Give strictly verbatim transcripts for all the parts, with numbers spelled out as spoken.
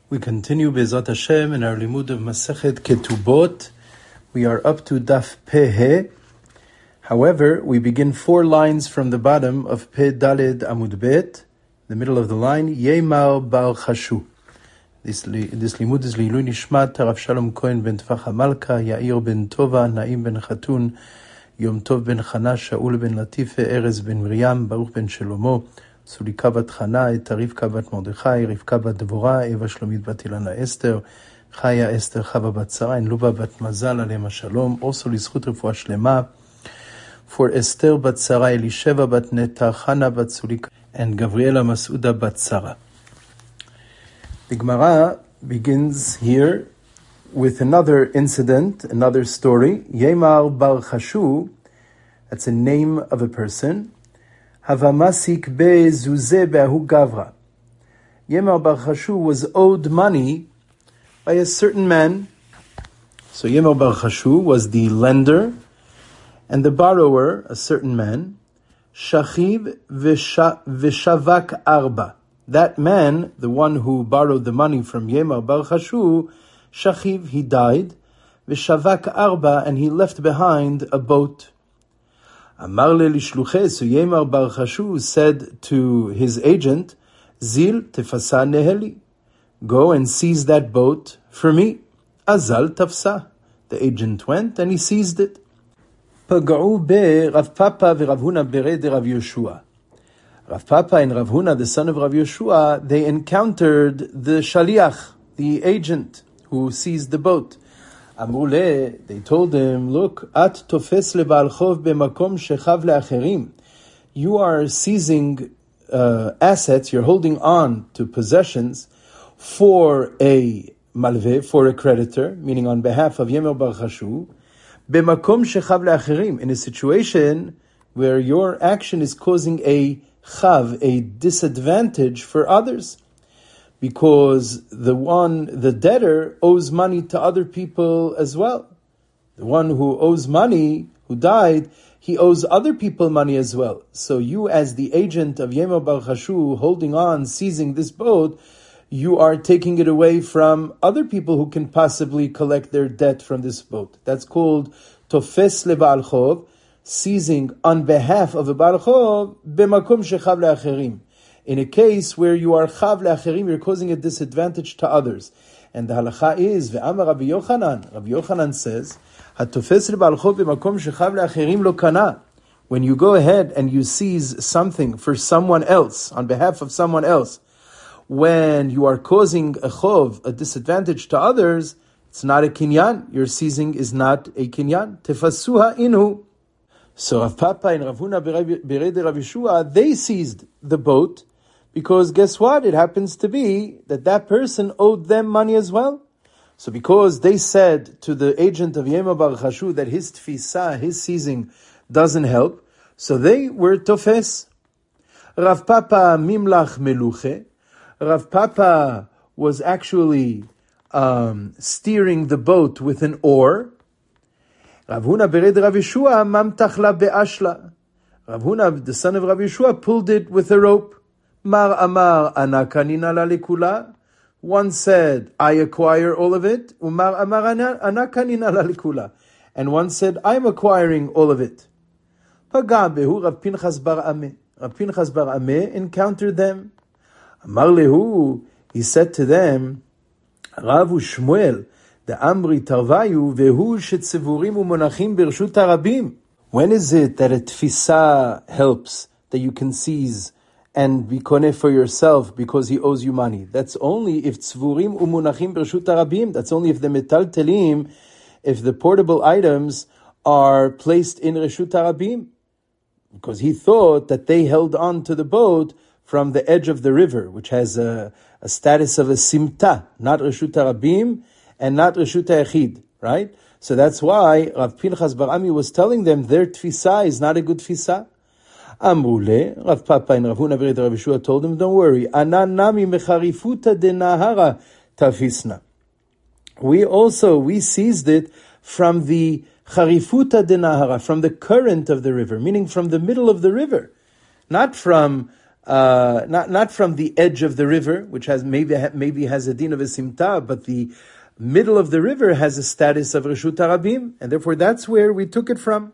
We continue Be'ezrat Hashem in our limud of Masechet Ketubot. We are up to Daf Peh. However, we begin four lines from the bottom of Peh Daled Amud Bet, the middle of the line, Yemar Bar Chashu. This, this limud is Leilui Nishmat, Rav Shalom Cohen ben Tfach HaMalka, Yair ben Tova, Naim ben Chatun, Yom Tov ben Chana, Shaul ben Latife, Erez ben Miriam, Baruch ben Shelomo, Sulika bat Chana, et Rivka bat Mordechai, Rivka bat Devora, Eva Shlomit bat Ilana Esther, Chaya Esther Chava bat Sarah, and Luba bat Mazal Alema Shalom. Also Lizchut Refuah Shlema for Esther bat Sarah, Elisheva bat Neta, Chana bat Sulika, and Gabriela Masuda bat Sarah. The Gemara begins here with another incident, another story. Yemar Bar Chashu, that's a name of a person. Havamasik be zuze be'ahu gavra. Yemar Bar Chashu was owed money by a certain man. So Yemar Bar Chashu was the lender, and the borrower, a certain man. Shachiv v'shavak arba. That man, the one who borrowed the money from Yemar Bar Chashu, Shachiv, he died. V'shavak arba, and he left behind a boat. Amar le lishluche, so Yemar Bar Chashu said to his agent, Zil tefasa neheli, go and seize that boat for me. Azal tafsa. The agent went and he seized it. Paga'u be Rav Papa v'Rav Huna bere de Rav Yoshua. Rav Papa and Rav Huna, the son of Rav Yoshua, they encountered the shaliach, the agent who seized the boat. Amrule, they told him, look, at tofes leba'al chov b'makom shechav le'acherim. You are seizing uh, assets, you're holding on to possessions for a malveh, for a creditor, meaning on behalf of Yemar Bar Chashu, b'makom shechav le'acherim, in a situation where your action is causing a chav, a disadvantage for others. Because the one, the debtor, owes money to other people as well. The one who owes money, who died, he owes other people money as well. So you, as the agent of Yemar Bar Chashu, holding on, seizing this boat, you are taking it away from other people who can possibly collect their debt from this boat. That's called tofes leba'al chov, seizing on behalf of a ba'al chov, b'makom shechav le'acherim. In a case where you are chav le'acherim, you're causing a disadvantage to others. And the halacha is, ve'amar Rabbi Yochanan, Rabbi Yochanan says, hatofes leba'al chov b'makom shechav le'acherim lo kana. When you go ahead and you seize something for someone else, on behalf of someone else, when you are causing a chov, a disadvantage to others, it's not a kinyan. Your seizing is not a kinyan. Tefasuha inhu. So Rav Papa and Rav Huna bere de Rav Yoshua, they seized the boat, because guess what? It happens to be that that person owed them money as well. So because they said to the agent of Yemar Bar Chashu that his tfisa, his seizing, doesn't help, so they were tofes. Rav Papa mimlach meluche. Rav Papa was actually um, steering the boat with an oar. Rav Huna bered Rav Yoshua mamtachla be'ashla. Rav Huna, the son of Rav Yoshua, pulled it with a rope. Mar amar ana kanina la lekula. One said, I acquire all of it. Umar amar ana kanina la lekula. And one said, I'm acquiring all of it. Paga behu Rav Pinchas bar Ameh. Rav Pinchas bar Ameh encountered them. Amar lehu, he said to them, Ravu Shmuel, the Amri Tarvayu, vehu shetzivurim umonachim birshut harabim. When is it that a tfisa helps, that you can seize and be koneh for yourself because he owes you money? That's only if tzvurim umonachim birshut harabim. That's only if the metal telim, if the portable items are placed in reshut harabim. Because he thought that they held on to the boat from the edge of the river, which has a, a status of a simta, not reshut harabim, and not Reshut HaYachid, right? So that's why Rav Pinchas bar Ami was telling them their tfisa is not a good tfisa. Amrule, Rav Papa and Rav Huna bere Rav Yoshua told him, don't worry. Anan nami mecharifuta de nahara tafisna. We also, we seized it from the charifuta de nahara, from the current of the river, meaning from the middle of the river. Not from uh, not not from the edge of the river, which has maybe maybe has a din of a simta, but the middle of the river has a status of Reshut Harabim, and therefore that's where we took it from.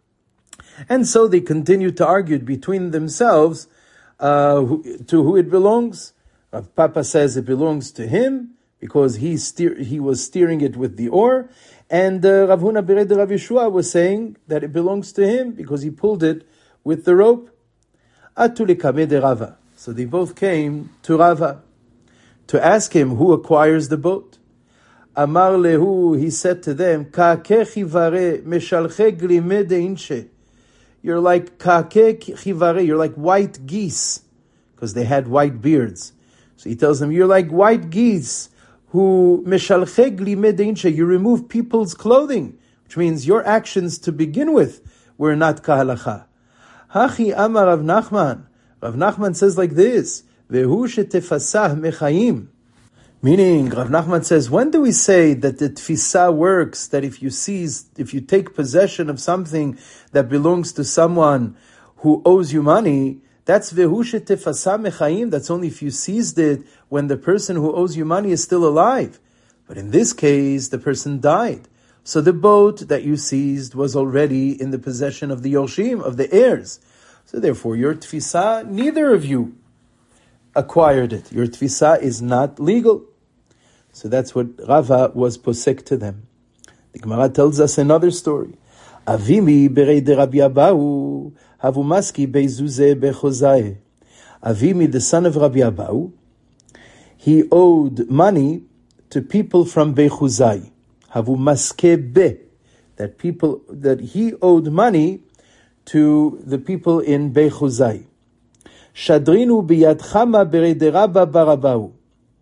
And so they continued to argue between themselves uh, who, to who it belongs. Rav Papa says it belongs to him because he steer, he was steering it with the oar, and uh, Rav Huna Bered Rav Yeshua was saying that it belongs to him because he pulled it with the rope. Atu lekame de Rava. So they both came to Rava to ask him who acquires the boat. Amar lehu, he said to them, Ka'ke chivare meshalche glime de inche. You're like ka'ke chivare, you're like white geese, because they had white beards. So he tells them, you're like white geese who meshalche glime de inche, you remove people's clothing, which means your actions to begin with were not kahalacha. Hachi amar Rav Nachman. Rav Nachman says like this, Vehu shetefasah mechayim. Meaning, Rav Nachman says, when do we say that the tfisa works, that if you seize, if you take possession of something that belongs to someone who owes you money, that's vehu shetefasa mechayim, that's only if you seized it when the person who owes you money is still alive. But in this case, the person died. So the boat that you seized was already in the possession of the Yorshim, of the heirs. So therefore, your tfisa, neither of you acquired it. Your tfisa is not legal. So that's what Rava was posek to them. The Gemara tells us another story. Avimi berei de Rabbi Abahu havumaski beizuze bechozai. Avimi, the son of Rabbi Abahu, he owed money to people from Bechuzai. Havumaske be, that people that he owed money to the people in Bechuzai. Shadrinu biyad chama berei de Rabba barabahu.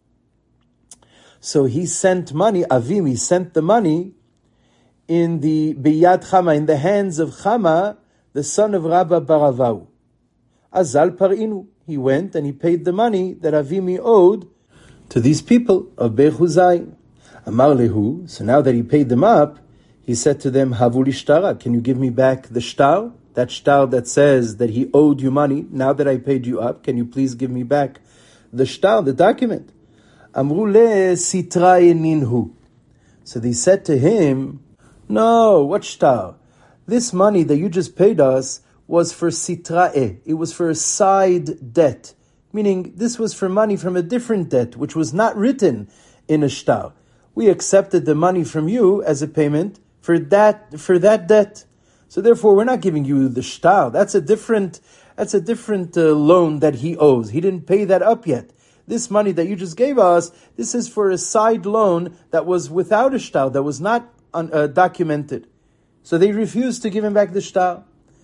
So he sent money, Avim, he sent the money in the Biyad Chama, in the hands of Chama, the son of Rabba Baravahu. Azal Parinu. He went and he paid the money that Avimi owed to these people of Bechuzai. Amar Lehu. So now that he paid them up, he said to them, Havu lishtara, can you give me back the shtar? That shtar that says that he owed you money. Now that I paid you up, can you please give me back the shtar, the document? Amru le sitra ninhu. So they said to him, no, what shtar? This money that you just paid us was for sitra'e. It was for a side debt. Meaning, this was for money from a different debt, which was not written in a shtar. We accepted the money from you as a payment for that, for that debt. So therefore, we're not giving you the shtar. That's a different, that's a different uh, loan that he owes. He didn't pay that up yet. This money that you just gave us, this is for a side loan that was without a shtar, that was not un, uh, documented. So they refused to give him back the shtar.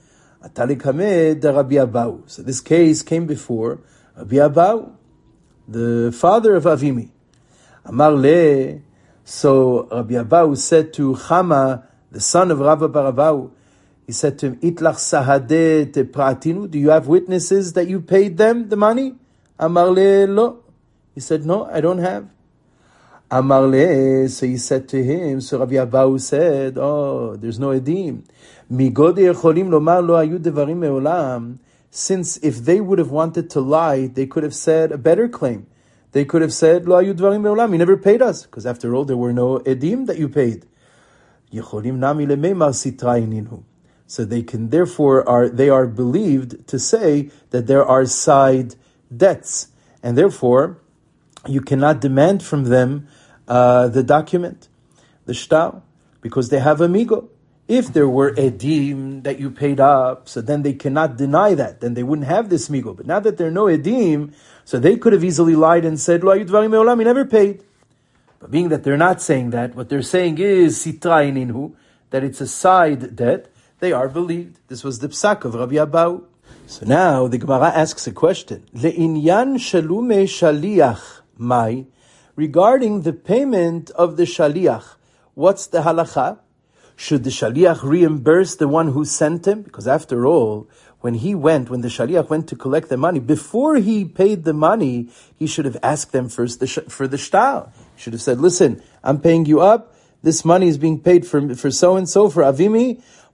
So this case came before Rabbi Abahu, the father of Avimi. Amar le. So Rabbi Abahu said to Chama, the son of Rabba bar Abahu, he said to him, Itlach sahade te pratinu, do you have witnesses that you paid them the money? Amar le lo. He said, no, I don't have. Amar le. So he said to him, so Rabbi Abahu said, oh, there's no edim. Migode yecholim lomar lo hayu devarim me'olam. Since if they would have wanted to lie, they could have said a better claim. They could have said, lo hayu devarim me'olam, you never paid us. Because after all, there were no edim that you paid. Yecholim nami lemeimar sitrai ninhu. So they can therefore are they are believed to say that there are side debts, and therefore you cannot demand from them uh, the document, the shtar, because they have amigo. If there were edim that you paid up, so then they cannot deny that. Then they wouldn't have this migo. But now that there are no edim, so they could have easily lied and said, "Lo hayu dvarim me'olam, he never paid." But being that they're not saying that, what they're saying is sitra ininhu, that it's a side debt. They are believed. This was the psak of Rabbi Abahu. So now the Gemara asks a question: Le'inyan shalume shaliach mai, regarding the payment of the shaliach, what's the halacha? Should the shaliach reimburse the one who sent him? Because after all, when he went, when the shaliach went to collect the money, before he paid the money, he should have asked them first the sh- for the shtar. He should have said, listen, I'm paying you up. This money is being paid for, for so-and-so, for Avimi.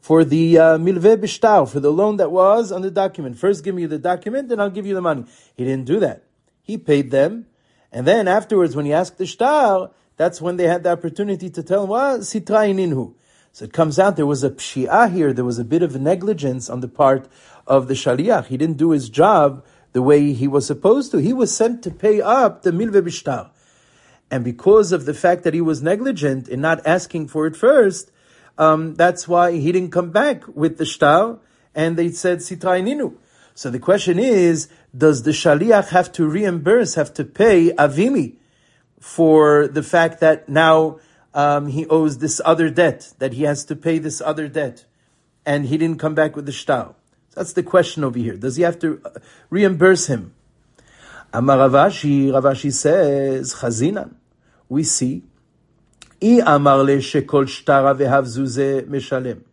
for the uh, milveh b'shtar, for the loan that was on the document. First give me the document, then I'll give you the money. He didn't do that. He paid them, and then afterwards when he asked the shtar, that's when they had the opportunity to tell him, well, sitra ininhu. So it comes out there was a pshi'ah here, there was a bit of negligence on the part of the shaliach. He didn't do his job the way he was supposed to. He was sent to pay up the milveh b'shtar. And because of the fact that he was negligent in not asking for it first, um, that's why he didn't come back with the shtar, and they said sitra ininu. So the question is, does the shaliach have to reimburse, have to pay avimi for the fact that now um, he owes this other debt, that he has to pay this other debt, and he didn't come back with the shtar? So that's the question over here. Does he have to reimburse him? Amar Rav Ashi, Rav Ashi says, Chazinan. We see, I amar le shekol shtara vehavzuze meshalem.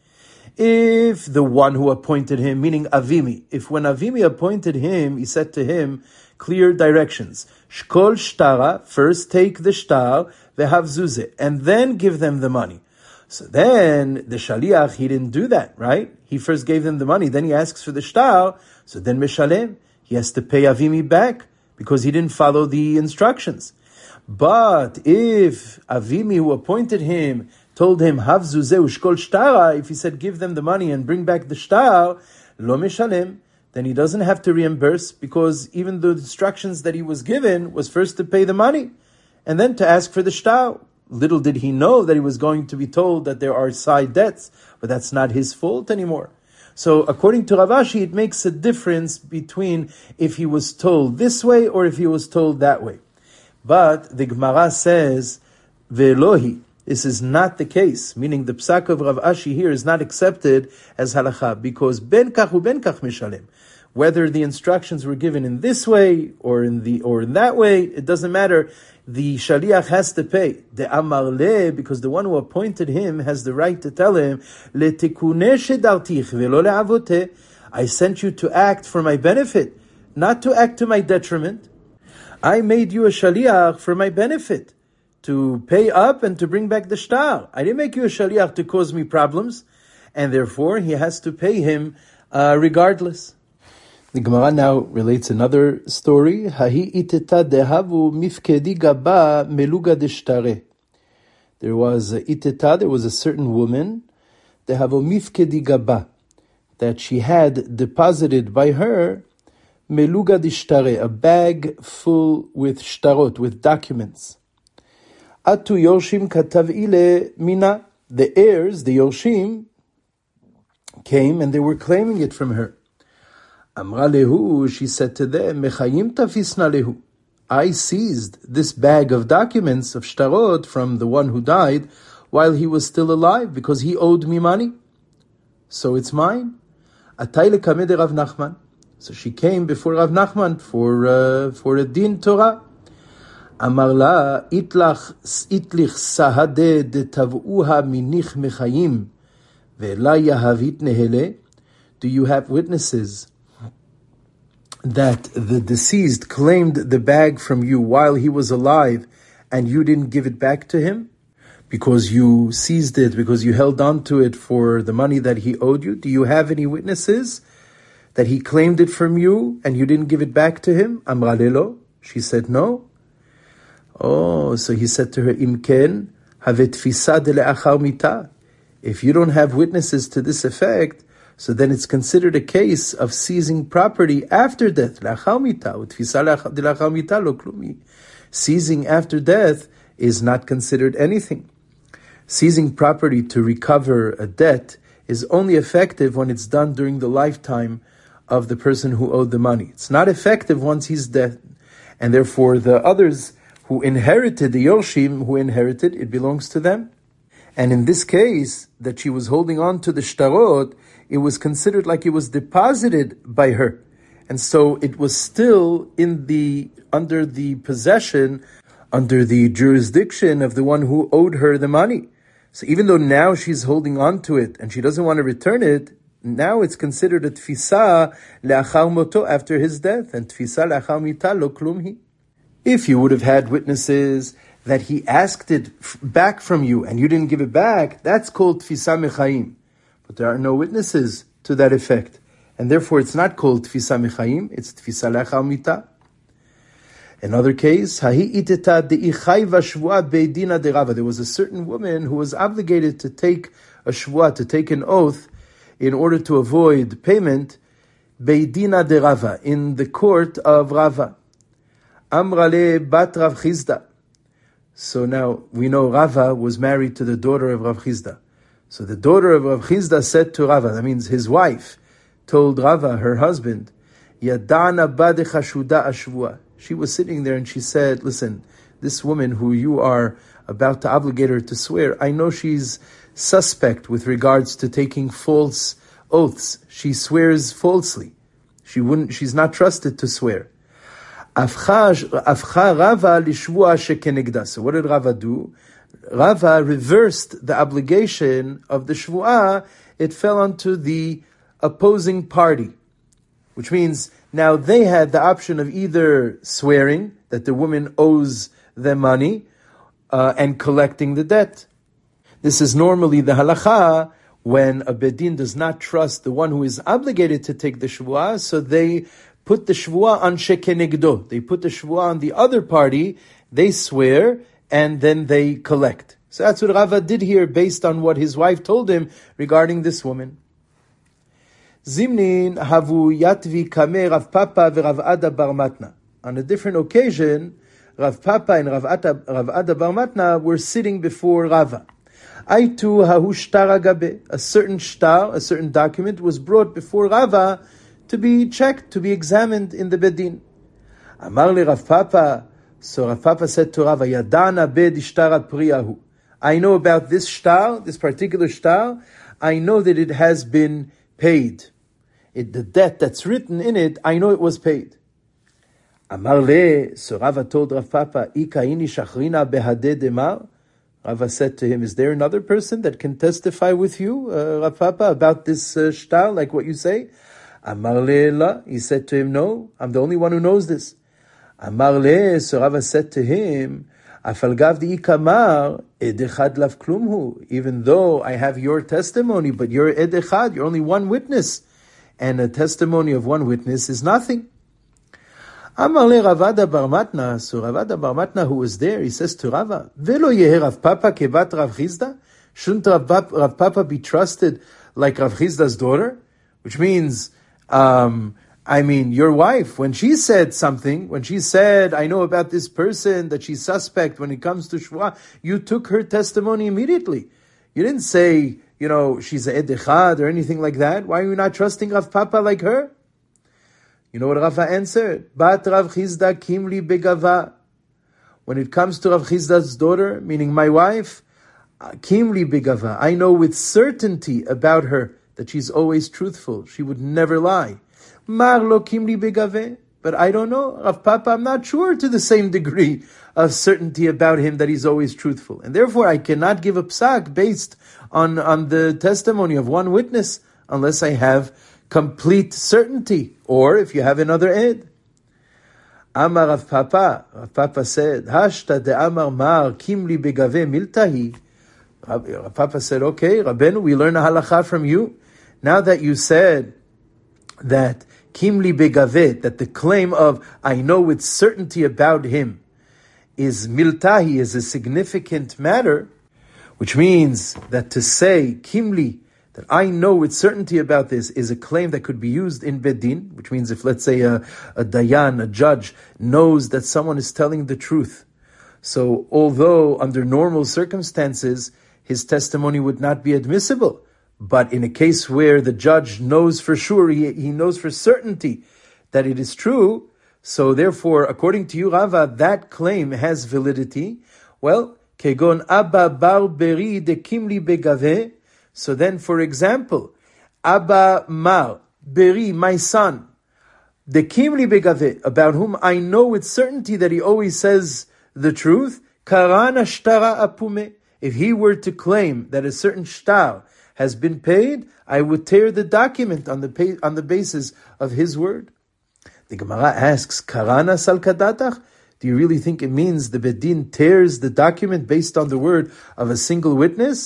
If the one who appointed him, meaning Avimi, if when Avimi appointed him, he said to him clear directions. Shkol shtara, first take the shtar, vehavzuze, and then give them the money. So then the shaliach, he didn't do that, right? He first gave them the money, then he asks for the shtar, so then meshalem, he has to pay Avimi back because he didn't follow the instructions. But if Avimi, who appointed him, told him, Havzu zeu shkol shtara, if he said, give them the money and bring back the shtar, lo meshalem, then he doesn't have to reimburse, because even the instructions that he was given was first to pay the money and then to ask for the shtar. Little did he know that he was going to be told that there are side debts, but that's not his fault anymore. So according to Rav Ashi, it makes a difference between if he was told this way or if he was told that way. But the Gemara says, Ve'elohi, this is not the case, meaning the psak of Rav Ashi here is not accepted as halacha, because ben kach u ben kach mishalem. Whether the instructions were given in this way or in the or in that way, it doesn't matter. The shaliach has to pay. The amar le, because the one who appointed him has the right to tell him, le tikuneh shedartich ve'lo le'avoteh. I sent you to act for my benefit, not to act to my detriment. I made you a shaliach for my benefit, to pay up and to bring back the shtar. I didn't make you a shaliach to cause me problems, and therefore he has to pay him uh, regardless. The Gemara now relates another story. Hahi iteta dehavu mifkedi gaba meluga deshtare. There was a iteta, there was a certain woman, dehavu mifkedi gaba, that she had deposited by her meluga deshtare, a bag full with shtarot, with documents. Atu yorshim katav ile mina. The heirs, the yorshim, came and they were claiming it from her. Amra lehu, she said to them, Mechayim tafisna lehu. I seized this bag of documents of shtarot from the one who died while he was still alive, because he owed me money. So it's mine. Atay lekameh Rav Nachman. So she came before Rav Nachman for uh, for a din Torah. Amar la itlach itlich sahade de tavuha minich mechayim ve'la yahavit nehele. Do you have witnesses that the deceased claimed the bag from you while he was alive and you didn't give it back to him? Because you seized it, because you held on to it for the money that he owed you? Do you have any witnesses that he claimed it from you and you didn't give it back to him? Amra lelo. She said no. Oh, so he said to her, Imken, have tfisa de le'achar mita. If you don't have witnesses to this effect, so then it's considered a case of seizing property after death. Seizing after death is not considered anything. Seizing property to recover a debt is only effective when it's done during the lifetime of the person who owed the money. It's not effective once he's dead. And therefore the others who inherited, the Yorshim who inherited, it belongs to them. And in this case, that she was holding on to the shtarot, it was considered like it was deposited by her. And so it was still in the, under the possession, under the jurisdiction of the one who owed her the money. So even though now she's holding on to it and she doesn't want to return it, now it's considered a tfisa le'achar moto, after his death, and tfisa le'achar mita lo klumhi. If you would have had witnesses that he asked it back from you and you didn't give it back, that's called tfisa mechayim. but there are no witnesses to that effect. And therefore it's not called Tfisa Mechayim, it's Tfisa Lechal Mita. Another case, there was a certain woman who was obligated to take a shvuah, to take an oath, in order to avoid payment, Beidina de Rava, in the court of Rava. Amrale bat Rav Chizda. So now we know Rava was married to the daughter of Rav Chizda. So the daughter of Rav Chizda said to Rava, that means his wife, told Rava, her husband, Yadana bade chashuda ashvua. She was sitting there and she said, listen, this woman who you are about to obligate her to swear, I know she's suspect with regards to taking false oaths. She swears falsely. She wouldn't, she's not trusted to swear. Afcha Rava lishvua shekenegda. So what did Rava do? Rava reversed the obligation of the shvuah. It fell onto the opposing party, which means now they had the option of either swearing that the woman owes them money uh, and collecting the debt. This is normally the halacha when a bedin does not trust the one who is obligated to take the shvuah, so they put the shvuah on shekenegdo. They put the shvuah on the other party, they swear, and then they collect. So that's what Rava did here based on what his wife told him regarding this woman. Zimnin havu yatvi kame Rav Papa v'Rav Ada bar Matna. On a different occasion, Rav Papa and Rav Ada, Rav Ada bar Matna were sitting before Rava. Aitu hahu shtar agabe. A certain shtar, a certain document was brought before Rava to be checked, to be examined in the bedin. Amar le Rav Papa. So Rav Papa said to Rava, Yadana bed ishtara priyahu. I know about this shtar, this particular shtar. I know that it has been paid. It, the debt that's written in it, I know it was paid. Amar le, so Rava told Rav Papa, Ika ini shachrina behade demar. Rava said to him, is there another person that can testify with you, uh, Rav Papa, about this uh, shtar, like what you say? Amar le la, he said to him, no, I'm the only one who knows this. Amar le, so Rava said to him, Afal gav di ikamar, ed echad lav klumhu. Even though I have your testimony, but you're ed echad, you're only one witness. And a testimony of one witness is nothing. Amar le Rav Ada bar Matna, so Rav Ada bar Matna who was there, he says to Rava, Velo yehe Rav Papa kebat Rav Chizda? Shouldn't Rav, Rav Papa be trusted like Rav Chizda's daughter? Which means, um, I mean, your wife, when she said something, when she said, I know about this person, that she's suspect when it comes to shvuah, you took her testimony immediately. You didn't say, you know, she's a ed echad or anything like that. Why are you not trusting Rav Papa like her? You know what Rava answered? Bat Rav Chizda kimli begava. When it comes to Rav Chizda's daughter, meaning my wife, kimli begava, I know with certainty about her that she's always truthful. She would never lie. Mar lo kimli begave. But I don't know, Rav Papa, I'm not sure to the same degree of certainty about him that he's always truthful. And therefore I cannot give a psak based on, on the testimony of one witness unless I have complete certainty. Or if you have another ed. Amar Rav Papa, Rav Papa said, Hashta de Amar Mar kimli begave miltahi. Rav Papa said, okay, Rabbeinu, we learn a halacha from you. Now that you said that Kimli begavet, that the claim of I know with certainty about him is miltahi, is a significant matter, which means that to say Kimli, that I know with certainty about this, is a claim that could be used in Bedin, which means if, let's say, a, a dayan, a judge, knows that someone is telling the truth. So although under normal circumstances, his testimony would not be admissible, but in a case where the judge knows for sure, he, he knows for certainty that it is true, so therefore, according to you, Rava, that claim has validity. Well, kegon Abba bar beri de kimli begave. So then, for example, Abba mar beri, my son, de kimli begave, about whom I know with certainty that he always says the truth, karana shtara apume. If he were to claim that a certain shtar has been paid, I would tear the document on the pay, on the basis of his word. The Gemara asks, Karana salkadatach? Do you really think it means the Bedin tears the document based on the word of a single witness?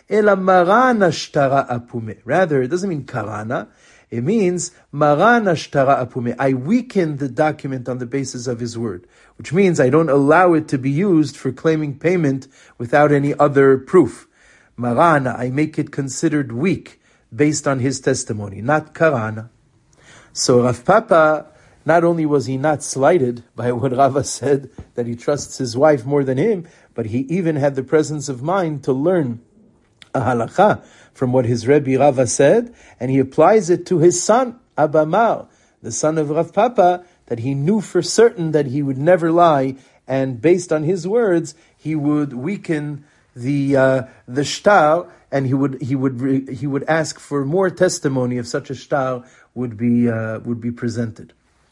Ela marana shtara apume. Rather, it doesn't mean karana. It means marana shtara apume. I weaken the document on the basis of his word, which means I don't allow it to be used for claiming payment without any other proof. Marana, I make it considered weak based on his testimony, not karana. So Rav Papa, not only was he not slighted by what Rava said, that he trusts his wife more than him, but he even had the presence of mind to learn a halakha from what his Rebbe Rava said, and he applies it to his son, Abba Mar, the son of Rav Papa, that he knew for certain that he would never lie, and based on his words, he would weaken the uh, the shtar, and he would he would he would ask for more testimony if such a shtar would be uh, would be presented.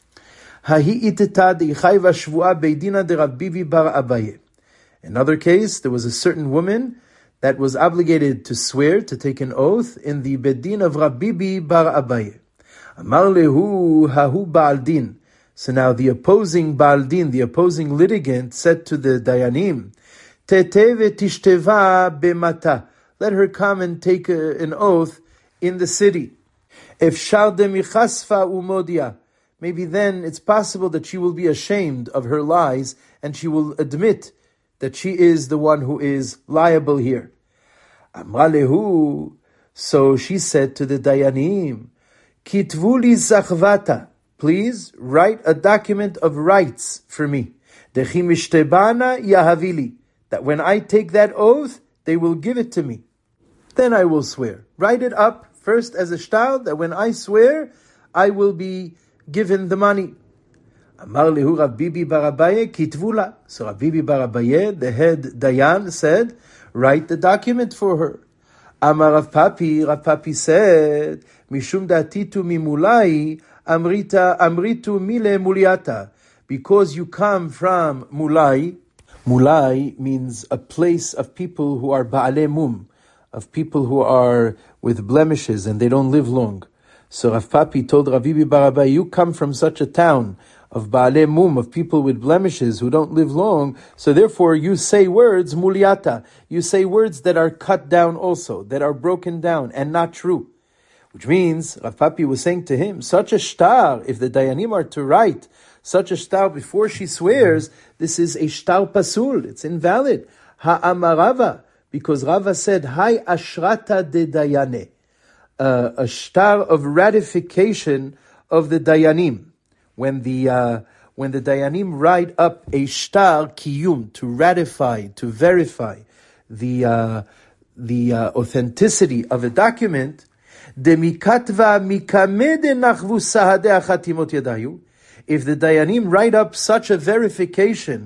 Another case, there was a certain woman that was obligated to swear, to take an oath in the Bedin of Rabbibi bar Abaye. Amar lehu hahu Baal Din. So now the opposing Baal Din, the opposing litigant, said to the Dayanim, Teteve tishteva bemata. Let her come and take a, an oath in the city. Efshar demichasfa umodia. Maybe then it's possible that she will be ashamed of her lies and she will admit that she is the one who is liable here. Amra lehu. So she said to the Dayanim, Kitvu li zachvata. Please write a document of rights for me. Dechi mishtebana yahavili. That when I take that oath, they will give it to me. Then I will swear. Write it up first as a shtar, that when I swear, I will be given the money. Amar lehu Rav Bibi bar Abaye kitvula. So Rav Bibi bar Abaye, the head Dayan, said, write the document for her. Amar Rav Papi, Rav Papi said, Mishum datitu mimulai, amrita amritu mile muliata. Because you come from Mulai. Mulai means a place of people who are ba'alei mum, of people who are with blemishes and they don't live long. So Rav Papi told Rav Bibi bar Abaye, you come from such a town of ba'alei mum, of people with blemishes who don't live long, so therefore you say words muliata. You say words that are cut down also, that are broken down and not true. Which means, Rav Papi was saying to him, such a shtar, if the Dayanim are to write such a shtar before she swears, this is a shtar pasul, it's invalid. Ha'amarava, because Rava said, Hai ashrata de dayane, uh, a shtar of ratification of the Dayanim. When the uh, when the Dayanim write up a shtar kiyum, to ratify, to verify the uh, the uh, authenticity of a document, demikatva mikamede nachvu sahade achatimot yadayu. If the Dayanim write up such a verification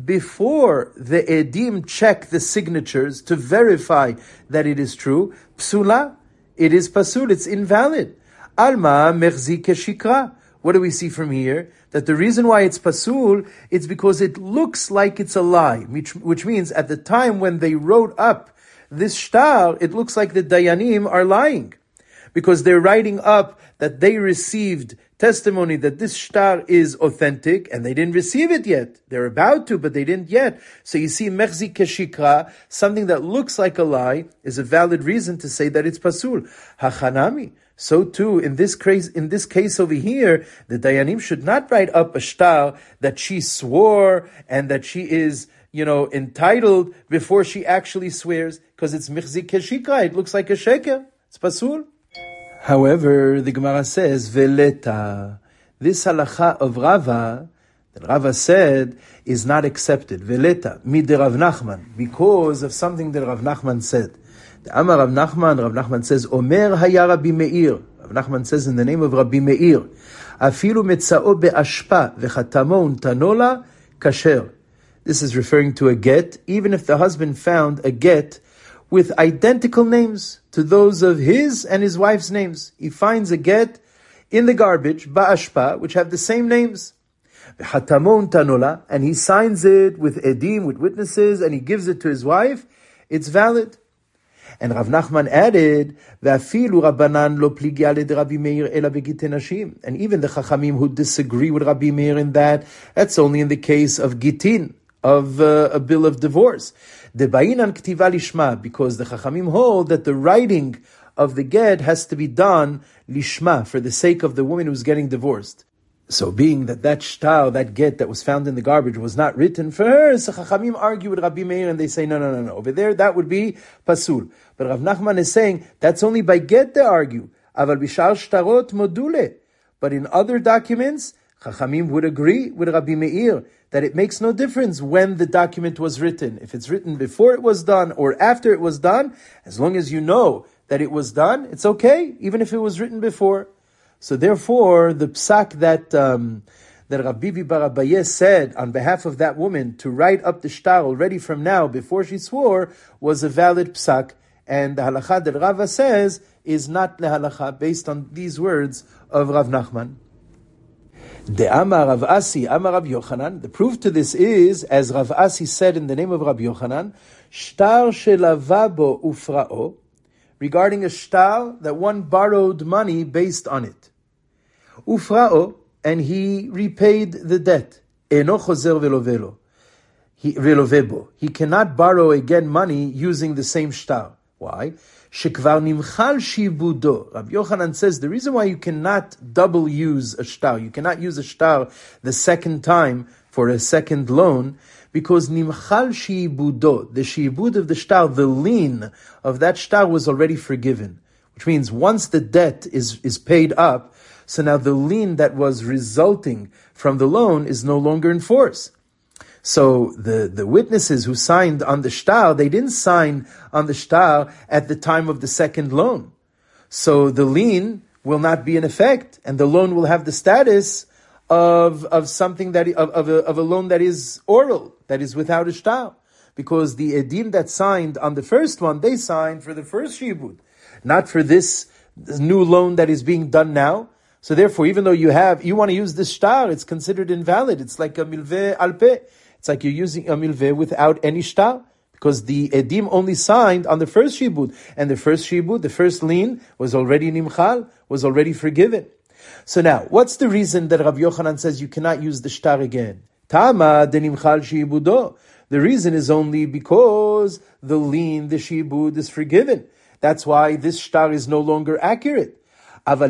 before the Edim check the signatures to verify that it is true, psula, it is pasul, it's invalid. Alma merzi keshikra. What do we see from here? That the reason why it's pasul, it's because it looks like it's a lie, which, which means at the time when they wrote up this shtar, it looks like the Dayanim are lying. Because they're writing up that they received testimony that this shtar is authentic, and they didn't receive it yet. They're about to, but they didn't yet. So you see, mechzi keshikra, something that looks like a lie, is a valid reason to say that it's pasul. Hachanami. So too, in this case, in this case over here, the Dayanim should not write up a shtar that she swore and that she is, you know, entitled before she actually swears, because it's mechzi keshikra. It looks like a sheker. It's pasul. However, the Gemara says, Veleta, this halacha of Rava, that Rava said, is not accepted. Veleta, mid Rav Nachman, because of something that Rav Nachman said. The Amar Rav Nachman, Rav Nachman says, Omer haya Rabbi Meir. Rav Nachman says in the name of Rabbi Meir, Afilu metzao be'ashpa v'chatamo untanola kasher. This is referring to a get, even if the husband found a get with identical names to those of his and his wife's names. He finds a get in the garbage, ba'ashpa, which have the same names. And he signs it with edim, with witnesses, and he gives it to his wife. It's valid. And Rav Nachman added, and even the Chachamim who disagree with Rabbi Meir in that, that's only in the case of gitin, of uh, a bill of divorce. Deba'inan ktiva lishma, because the Chachamim hold that the writing of the get has to be done lishma, for the sake of the woman who's getting divorced. So being that that shtar, that get that was found in the garbage was not written for her, so Chachamim argue with Rabbi Meir and they say, no, no, no, no. Over there, that would be pasul. But Rav Nachman is saying, that's only by get they argue. Aval bishar shtarot module. But in other documents, Chachamim would agree with Rabbi Meir that it makes no difference when the document was written. If it's written before it was done or after it was done, as long as you know that it was done, it's okay, even if it was written before. So therefore, the psak that um, that Rabbi Bibi bar Abaye said on behalf of that woman to write up the shtar already from now before she swore was a valid psak, and the halacha that Rava says is not the halacha based on these words of Rav Nachman. De Amar Rav Asi, Amar Rav Yochanan. The proof to this is, as Rav Asi said in the name of Rav Yochanan, shtar shelavabo ufra'o, regarding a shtar that one borrowed money based on it. Ufra'o, and he repaid the debt. Eno chozer velovelo. He velovebo. He cannot borrow again money using the same shtar. Why? Shekvar nimchal shibudo. Rabbi Yochanan says the reason why you cannot double use a shtar, you cannot use a shtar the second time for a second loan, because nimchal shibudo, the shibud of the shtar, the lien of that shtar was already forgiven. Which means once the debt is, is paid up, so now the lien that was resulting from the loan is no longer in force. So the, the witnesses who signed on the shtar, they didn't sign on the shtar at the time of the second loan. So the lien will not be in effect, and the loan will have the status of of something that of, of, a, of a loan that is oral, that is without a shtar. Because the edim that signed on the first one, they signed for the first shibud, not for this, this new loan that is being done now. So therefore, even though you have, you want to use this shtar, it's considered invalid. It's like a milveh alpeh. It's like you're using a milveh without any shtar, because the edim only signed on the first shibud, and the first shibud, the first lien, was already nimchal, was already forgiven. So now, what's the reason that Rabbi Yochanan says you cannot use the shtar again? Tama de nimchal shibudo. The reason is only because the lien, the shibud, is forgiven. That's why this shtar is no longer accurate. But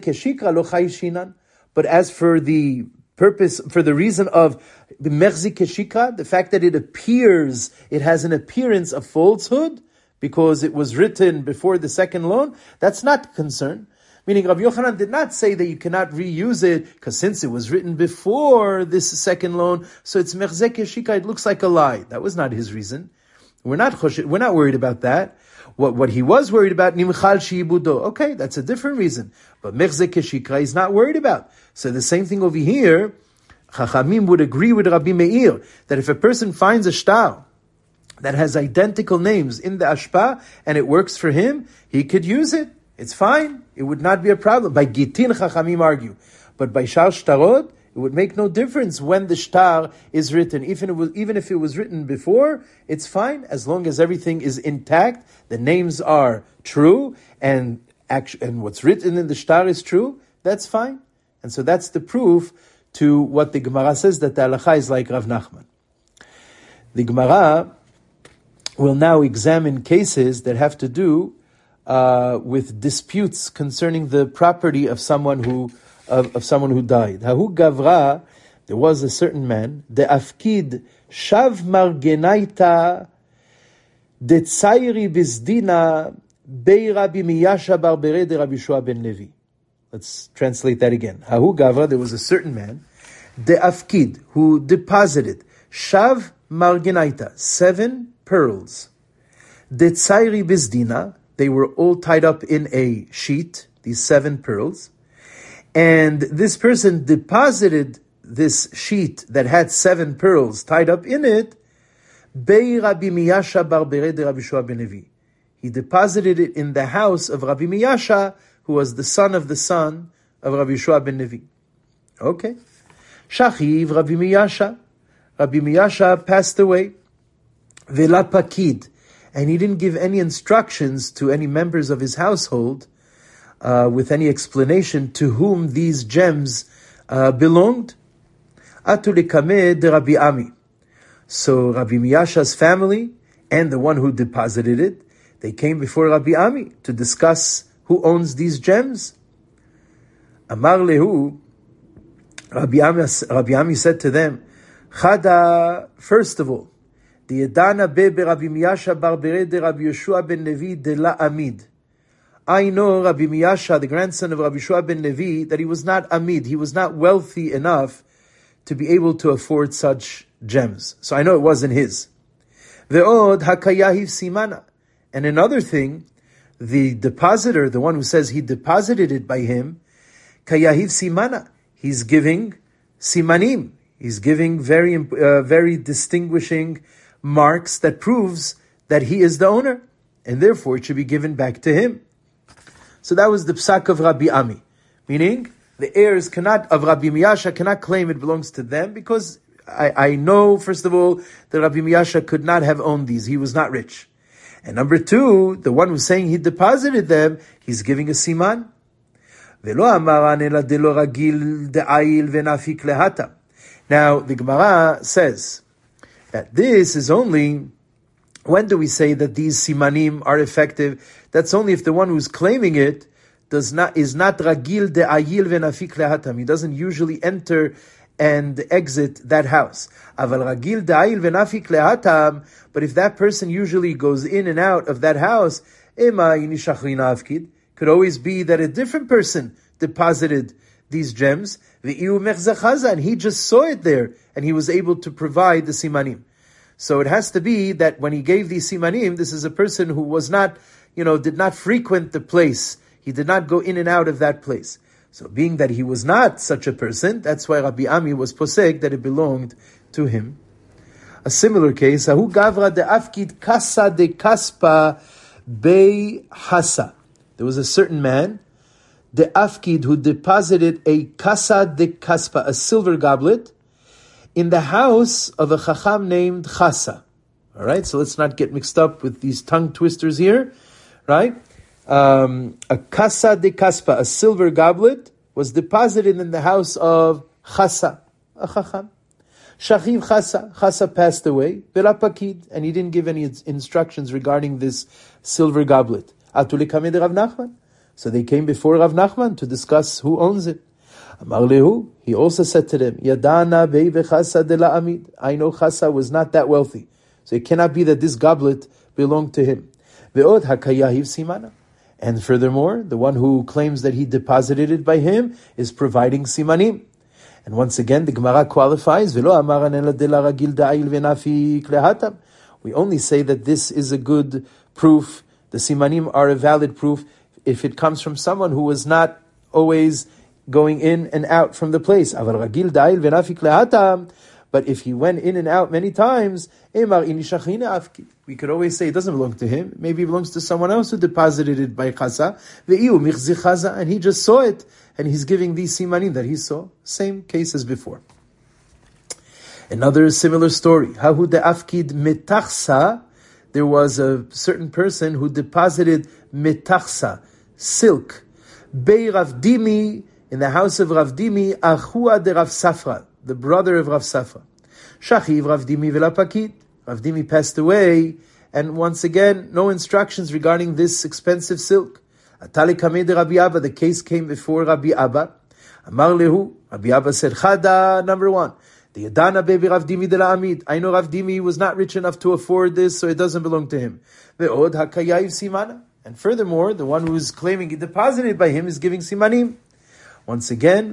as for the purpose, for the reason of the mechzik keshika, the fact that it appears, it has an appearance of falsehood, because it was written before the second loan, that's not concern. Meaning Rabbi Yochanan did not say that you cannot reuse it, because since it was written before this second loan, so it's mechzik keshika, it looks like a lie. That was not his reason. We're not we're not worried about that. What what he was worried about, nimchal shibudo. Okay, that's a different reason. But mechzik keshika he's not worried about. So the same thing over here, Chachamim would agree with Rabbi Meir that if a person finds a shtar that has identical names in the ashpa and it works for him, he could use it. It's fine. It would not be a problem. By gitin, Chachamim argue. But by shar shtarot, it would make no difference when the shtar is written. Even if, it was, even if it was written before, it's fine, as long as everything is intact, the names are true, and act- and what's written in the shtar is true, that's fine. And so that's the proof to what the Gemara says, that the halacha is like Rav Nachman. The Gemara will now examine cases that have to do uh, with disputes concerning the property of someone who Of, of someone who died. Hahu Gavra, there was a certain man, de afkid shav margenaita de tzayri bizdina bei Rabbi Miyasha barbere de Rabbi Shua ben Levi. Let's translate that again. Hahu Gavra, there was a certain man, de afkid, who deposited shav margenaita, seven pearls. De tzayri bizdina, they were all tied up in a sheet, these seven pearls. And this person deposited this sheet that had seven pearls tied up in it, Bei Rabbi Miyasha barbere de Rabbi Shua ben Levi. He deposited it in the house of Rabbi Miyasha, who was the son of the son of Rabbi Shua ben Levi. Okay. Shachiv Rabbi Miyasha. Rabbi Miyasha passed away. Vela pakid. And he didn't give any instructions to any members of his household Uh, with any explanation to whom these gems uh, belonged. Atu lekame de Rabbi Ami. So Rabbi Miyasha's family and the one who deposited it, they came before Rabbi Ami to discuss who owns these gems. Amar lehu, Rabbi Ami, Rabbi Ami said to them, Chada, first of all, the Yedana be Rabbi Miyasha bar Bered de Rabbi Yeshua ben Levi de la Amid. I know Rabbi Miyasha, the grandson of Rabbi Yeshua ben Levi, that he was not Amid, he was not wealthy enough to be able to afford such gems. So I know it wasn't his. Ve'od hakayahiv simana. And another thing, the depositor, the one who says he deposited it by him, kayahiv simana. He's giving simanim. He's giving very, uh, very distinguishing marks that proves that he is the owner, and therefore it should be given back to him. So that was the psak of Rabbi Ami, meaning the heirs cannot of Rabbi Miyasha cannot claim it belongs to them, because I, I know, first of all, that Rabbi Miyasha could not have owned these. He was not rich. And number two, the one who's saying he deposited them, he's giving a siman. Now, the Gemara says that this is only, when do we say that these simanim are effective? That's only if the one who's claiming it does not is not ragil de'ayil v'nafik lehatam. He doesn't usually enter and exit that house. Aval ragil de'ayil v'nafik lehatam. But if that person usually goes in and out of that house, ema inishachrina afkid, could always be that a different person deposited these gems, and he just saw it there, and he was able to provide the simanim. So it has to be that when he gave these simanim, this is a person who was not, you know, did not frequent the place. He did not go in and out of that place. So being that he was not such a person, that's why Rabbi Ami was posek that it belonged to him. A similar case, Ahu Gavra de Afkid Kasa de Kaspa Bei Hasa. There was a certain man, the Afkid, who deposited a Kasa de Kaspa, a silver goblet, in the house of a Chacham named Chasa. All right, so let's not get mixed up with these tongue twisters here, right? Um, a Kasa de Kaspa, a silver goblet, was deposited in the house of Chasa, a Chacham. Shachiv Chasa, Chasa passed away, Belapakid, and he didn't give any instructions regarding this silver goblet. Atule Kamed Rav Nachman. So they came before Rav Nachman to discuss who owns it. Amar lehu, he also said to them, Yadana beive Chasa de la Amid. I know Chasa was not that wealthy, so it cannot be that this goblet belonged to him. Ve'od hakayahiv simana. And furthermore, the one who claims that he deposited it by him is providing simanim. And once again, the Gemara qualifies, we only say that this is a good proof, the simanim are a valid proof, if it comes from someone who was not always going in and out from the place. But if he went in and out many times, we could always say it doesn't belong to him. Maybe it belongs to someone else who deposited it by Chasa, and he just saw it, and he's giving these simanim that he saw. Same case as before. Another similar story. Hahu de'afkid metachsa. There was a certain person who deposited metachsa, silk, bei Rav Dimi, in the house of Rav Dimi, achua de Rav Safra, the brother of Rav Safra. Shachiv Rav Dimi velapakid. Rav Dimi passed away, and once again, no instructions regarding this expensive silk. Atali kameh de Rabbi Abba, the case came before Rabbi Abba. Amar lehu, Rabbi Abba said, Chada, number one, the Yadana baby Rav Dimi de la Amid. I know Rav Dimi was not rich enough to afford this, so it doesn't belong to him. Ve'od hakayayiv simana. And furthermore, the one who is claiming he deposited by him is giving simanim. Once again,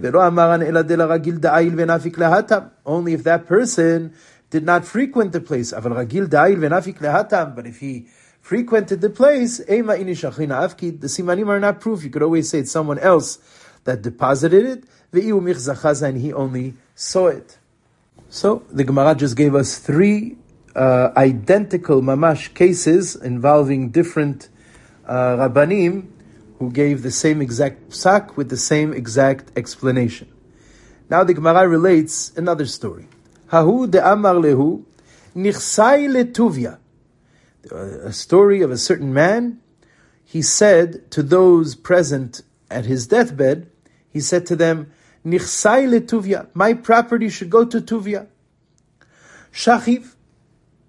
only if that person did not frequent the place. But if he frequented the place, the simanim are not proof. You could always say it's someone else that deposited it, and he only saw it. So the Gemara just gave us three uh, identical mamash cases involving different uh, rabbanim who gave the same exact psak with the same exact explanation. Now the Gemara relates another story. Hahu de Amar lehu nichsai letuvia. A story of a certain man. He said to those present at his deathbed, he said to them, Nichsai letuvia, my property should go to Tuvia. Shachiv,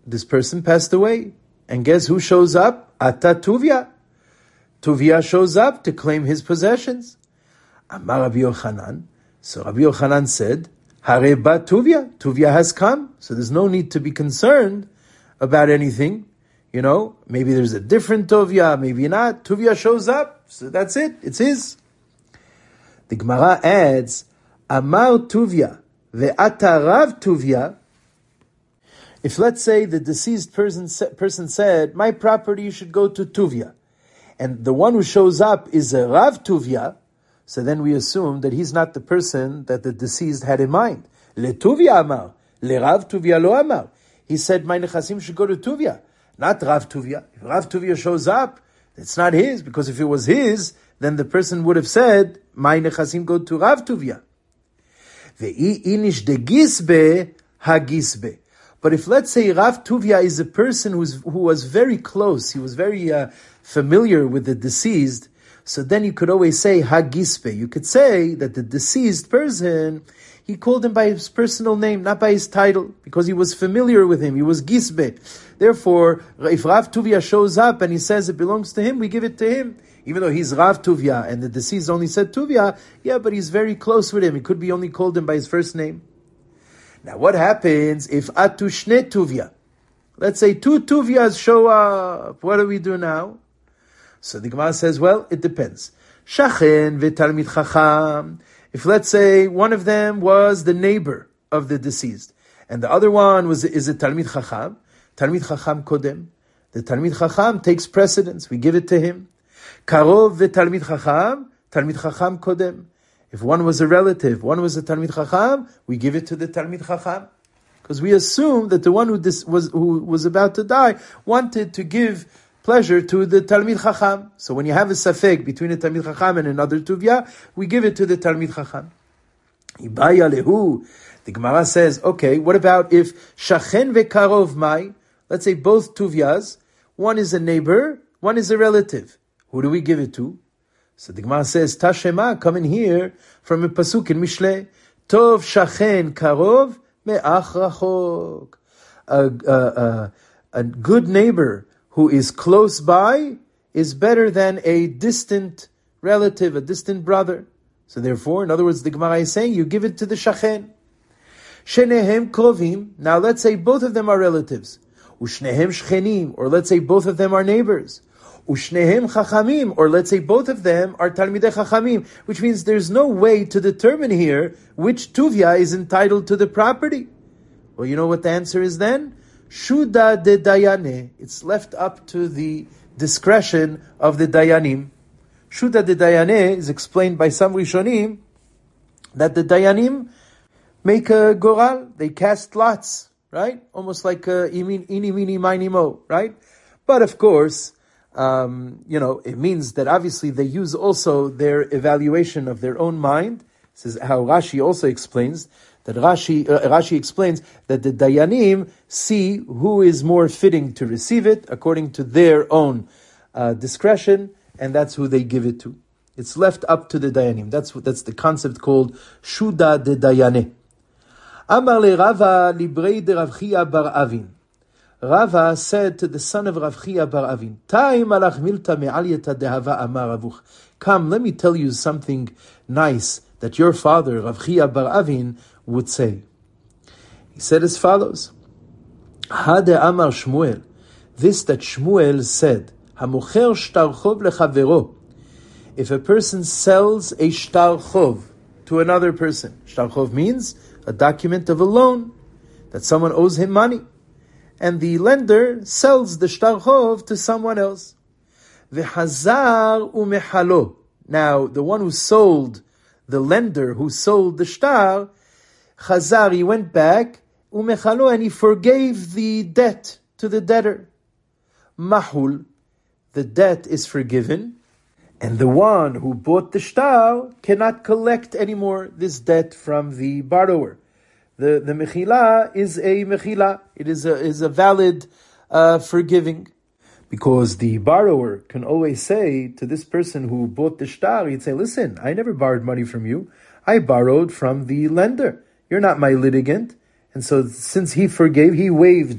this person passed away. And guess who shows up? Ata Tuvia. Tuvia shows up to claim his possessions. Amar Rabbi Yochanan. So Rabbi Yochanan said, Hare ba Tuvia. Tuvia has come. So there's no need to be concerned about anything. You know, maybe there's a different Tuvia, maybe not. Tuvia shows up. So that's it. It's his. The Gemara adds, Amar Tuvia ve'ata Rav Tuvia. If let's say the deceased person, person said, my property should go to Tuvia, and the one who shows up is a Rav Tuvia, so then we assume that he's not the person that the deceased had in mind. Le Tuvia Amar, le Rav Tuvia lo Amar. He said, my nechasim should go to Tuvia, not Rav Tuvia. If Rav Tuvia shows up, it's not his, because if it was his, then the person would have said, my nechasim go to Rav Tuvia. Ve'i inish de gisbe ha gisbe. But if let's say Rav Tuvia is a person who's, who was very close, he was very uh, familiar with the deceased, so then you could always say Hagispe. You could say that the deceased person, he called him by his personal name, not by his title, because he was familiar with him. He was Gisbe. Therefore, if Rav Tuvia shows up and he says it belongs to him, we give it to him. Even though he's Rav Tuvia and the deceased only said Tuvia, yeah, but he's very close with him. It could be only called him by his first name. Now, what happens if atu shne tuvia? Let's say two tuvias show up. What do we do now? So the Gemara says, well, it depends. Shachen v'talmid chacham. If let's say one of them was the neighbor of the deceased, and the other one was is a talmid chacham, talmid chacham kodem. The talmid chacham takes precedence. We give it to him. Karov v'talmid chacham, talmid chacham kodem. If one was a relative, one was a Talmid Chacham, we give it to the Talmid Chacham. Because we assume that the one who dis, was who was about to die wanted to give pleasure to the Talmid Chacham. So when you have a safek between a Talmid Chacham and another Tuvia, we give it to the Talmid Chacham. Ibaya lehu. The Gemara says, okay, what about if Shachen vekarov mai? Let's say both Tuvias, one is a neighbor, one is a relative. Who do we give it to? So the Gemara says, Tashema, come in here from a pasuk in Mishle. Tov shachen karov me'ach rachok. A, a, a, a good neighbor who is close by is better than a distant relative, a distant brother. So therefore, in other words, the Gemara is saying, you give it to the shachen. Shenehem krovim. Now let's say both of them are relatives. Ushnehem shchenim. Or let's say both of them are neighbors. Ushnehem chachamim, or let's say both of them are talmidei chachamim, which means there's no way to determine here which tuvia is entitled to the property. Well, you know what the answer is then? Shuda de dayane. It's left up to the discretion of the dayanim. Shuda de dayane is explained by some rishonim that the dayanim make a goral, they cast lots, right? Almost like a ini mini mini mo, right? But of course, Um, you know, it means that obviously they use also their evaluation of their own mind. This is how Rashi also explains that Rashi uh, Rashi explains that the Dayanim see who is more fitting to receive it according to their own uh, discretion, and that's who they give it to. It's left up to the Dayanim. That's that's the concept called Shuda de Dayane. Amar le Rava librei de Rav Chia bar Avin. Rava said to the son of Rav Chia bar Avin, come, let me tell you something nice that your father, Rav Chia bar Avin, would say. He said as follows, Hade Amar Shmuel, this that Shmuel said, Hamocher shtar chov lechavero. If a person sells a shtar chov to another person, shtar chov means a document of a loan, that someone owes him money. And the lender sells the shtar chov to someone else. V'hazar umehalo. Now, the one who sold, the lender who sold the shtar, chazar, he went back, umehalo, and he forgave the debt to the debtor. Mahul, the debt is forgiven, and the one who bought the shtar cannot collect anymore this debt from the borrower. The the mechila is a mechila. It is a is a valid uh, forgiving, because the borrower can always say to this person who bought the shtar, he'd say, "Listen, I never borrowed money from you. I borrowed from the lender. You're not my litigant." And so, since he forgave, he waived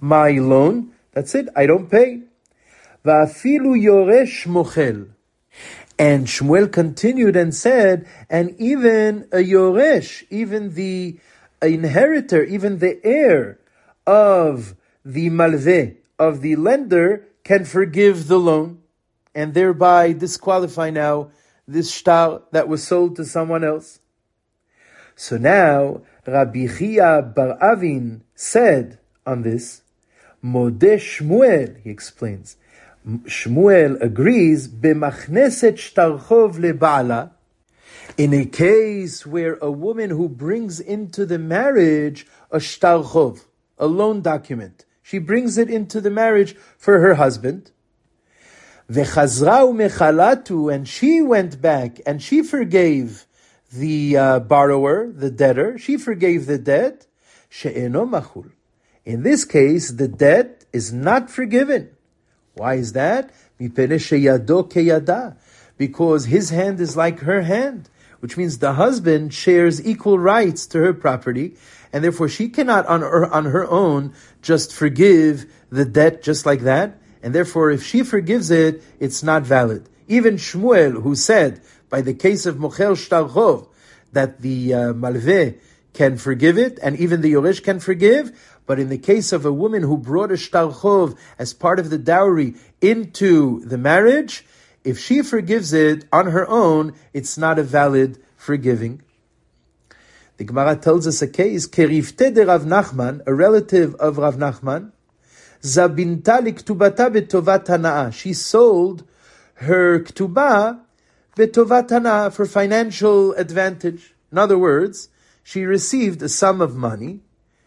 my loan. That's it, I don't pay. Va'afilu yoresh mochel. And Shmuel continued and said, and even a yoresh, even the inheritor, even the heir of the malveh, of the lender, can forgive the loan, and thereby disqualify now this shtar that was sold to someone else. So now, Rabbi Chia bar Avin said on this, Modeh Shmuel, he explains, Shmuel agrees, b'machneset shtarchov leba'ala, in a case where a woman who brings into the marriage a shtarchov, a loan document, she brings it into the marriage for her husband, v'chazra u'mechalatu, and she went back and she forgave the uh, borrower, the debtor, she forgave the debt, she'eno machul. In this case, the debt is not forgiven. Why is that? Because his hand is like her hand, which means the husband shares equal rights to her property, and therefore she cannot on her, on her own just forgive the debt just like that, and therefore if she forgives it, it's not valid. Even Shmuel, who said, by the case of Mochel Shtarchov, that the uh, Malveh can forgive it, and even the Yoresh can forgive, but in the case of a woman who brought a shtarchov as part of the dowry into the marriage, if she forgives it on her own, it's not a valid forgiving. The Gemara tells us a case, Kerifte de Rav Nachman, a relative of Rav Nachman, Zabinta liktubata betovat hana'ah. She sold her ktubah betovat hana'ah for financial advantage. In other words, she received a sum of money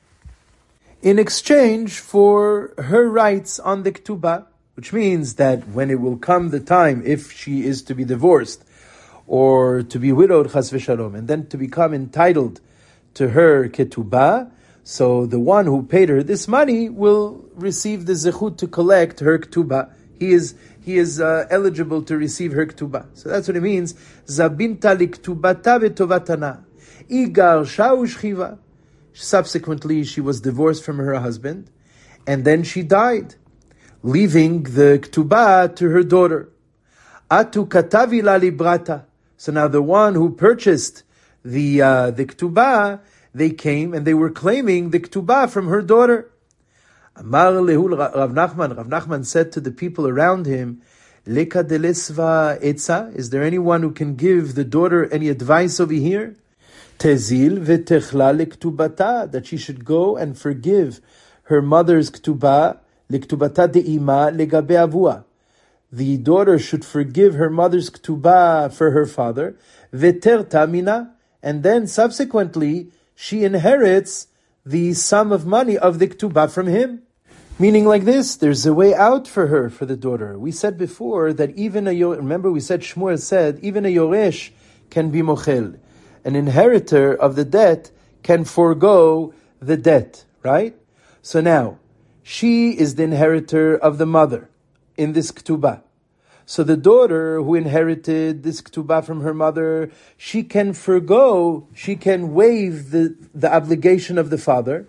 in exchange for her rights on the ktubah, which means that when it will come the time, if she is to be divorced or to be widowed, chas v'shalom, and then to become entitled to her ketubah, so the one who paid her this money will receive the zechut to collect her ktubah. He is he is uh, eligible to receive her ktubah. So that's what it means. Zabinta liktubata betovatana, igar shaush chiva. Subsequently, she was divorced from her husband, and then she died, leaving the ktubah to her daughter. Atu katavi la librata. So now the one who purchased the uh, the ktubah, they came and they were claiming the ktubah from her daughter. Amar lehul Rav Nachman. Rav Nachman said to the people around him, Leka delesva etza. Is there anyone who can give the daughter any advice over here? Tezil v'techla lektubata, that she should go and forgive her mother's ktubah, lektubata de'ima legabe avua. The daughter should forgive her mother's ktubah for her father, v'ter tamina, and then subsequently she inherits the sum of money of the ktubah from him. Meaning like this, there's a way out for her, for the daughter. We said before that even a, remember we said, Shmuel said, even a yoresh can be mochel. An inheritor of the debt can forego the debt, right? So now, she is the inheritor of the mother in this ktubah. So the daughter who inherited this ktubah from her mother, she can forego, she can waive the, the obligation of the father,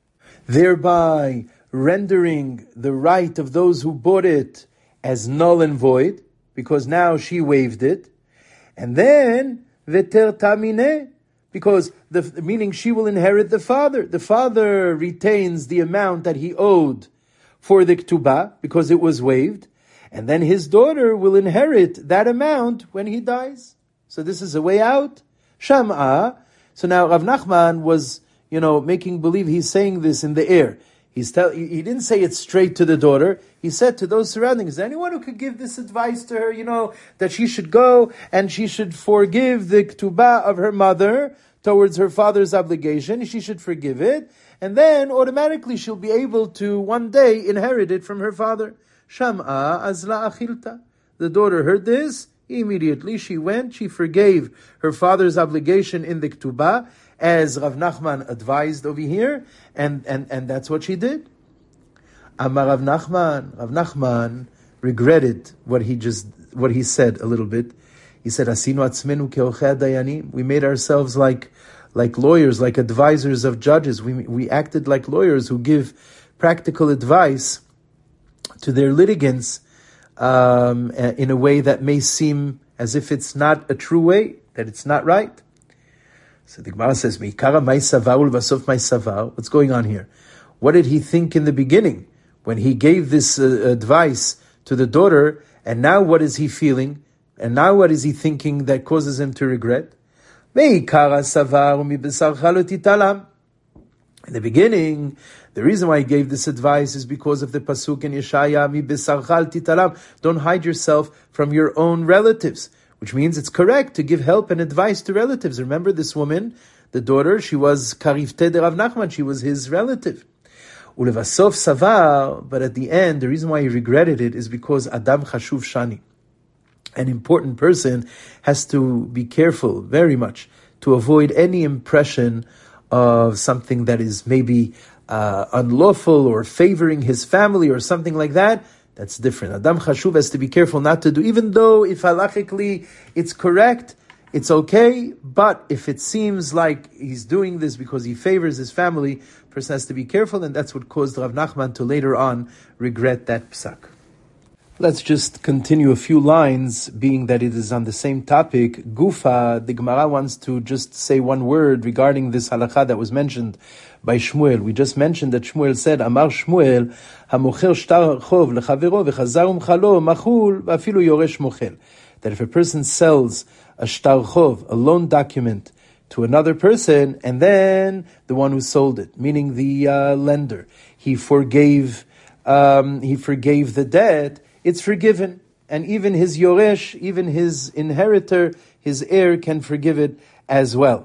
thereby rendering the right of those who bought it as null and void, because now she waived it. And then, veter tamine, because the meaning she will inherit the father. The father retains the amount that he owed for the ktubah because it was waived, and then his daughter will inherit that amount when he dies. So this is a way out. Sham'a. So now Rav Nachman was, you know, making believe he's saying this in the air. He's tell, he didn't say it straight to the daughter. He said to those surrounding, is there anyone who could give this advice to her, you know, that she should go and she should forgive the ktubah of her mother towards her father's obligation. She should forgive it. And then automatically she'll be able to one day inherit it from her father. Sham'a azla achilta. The daughter heard this. Immediately she went, she forgave her father's obligation in the ktubah, as Rav Nachman advised over here, and, and, and that's what she did. Amar Rav Nachman, Rav Nachman regretted what he just, what he said a little bit. He said, Asinu atzmenu keochei dayanim. We made ourselves like, like lawyers, like advisors of judges. We, we acted like lawyers who give practical advice to their litigants um, in a way that may seem as if it's not a true way, that it's not right. So the Gemara says, "Meikara mai savar ulvasof mai savar." What's going on here? What did he think in the beginning when he gave this uh, advice to the daughter? And now what is he feeling? And now what is he thinking that causes him to regret? Meikara savar mibesarcha lo titalam. In the beginning, the reason why he gave this advice is because of the pasuk in Yeshaya, mi besarchal titalam. Don't hide yourself from your own relatives, which means it's correct to give help and advice to relatives. Remember this woman, the daughter, she was Karivte de Rav Nachman, she was his relative. Ulevasof savar, but at the end, the reason why he regretted it is because Adam Chashuv Shani, an important person, has to be careful very much to avoid any impression of something that is maybe uh, unlawful or favoring his family or something like that. That's different. Adam Chashuv has to be careful not to do, even though if halachically it's correct, it's okay, but if it seems like he's doing this because he favors his family, the person has to be careful, and that's what caused Rav Nachman to later on regret that psak. Let's just continue a few lines, being that it is on the same topic. Gufa, the Gemara wants to just say one word regarding this halakha that was mentioned by Shmuel. We just mentioned that Shmuel said, Amar Shmuel, hamocher shtar chov lechavero v'chazar umchalo machul v'afilu yoresh mochel. That if a person sells a shtar chov, a loan document, to another person, and then the one who sold it, meaning the uh, lender, he forgave, um, he forgave the debt, it's forgiven. And even his yoresh, even his inheritor, his heir can forgive it as well.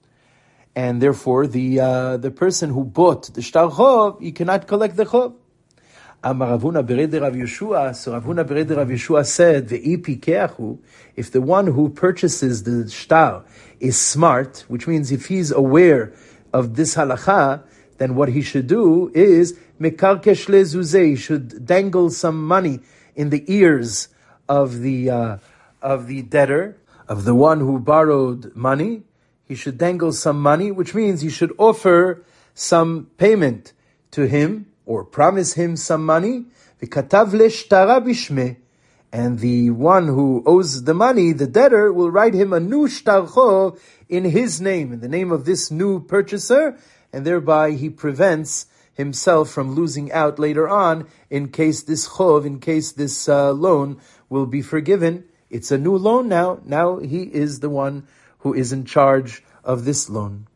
And therefore, the uh, the person who bought the shtar chov, he cannot collect the chov. Amar Ravuna Bered Rav Yeshua, so Ravuna Bered Rav Yeshua said, Ve'i pikeachu, if the one who purchases the shtar is smart, which means if he's aware of this halakha, then what he should do is mekarkesh lezuzeh, he should dangle some money in the ears of the uh, of the debtor, of the one who borrowed money. He should dangle some money, which means he should offer some payment to him or promise him some money. V'katav leshtara bishmeh, and the one who owes the money, the debtor, will write him a new shtar chov in his name, in the name of this new purchaser, and thereby he prevents himself from losing out later on in case this chov, in case this uh, loan will be forgiven. It's a new loan now. Now he is the one who is in charge of this loan.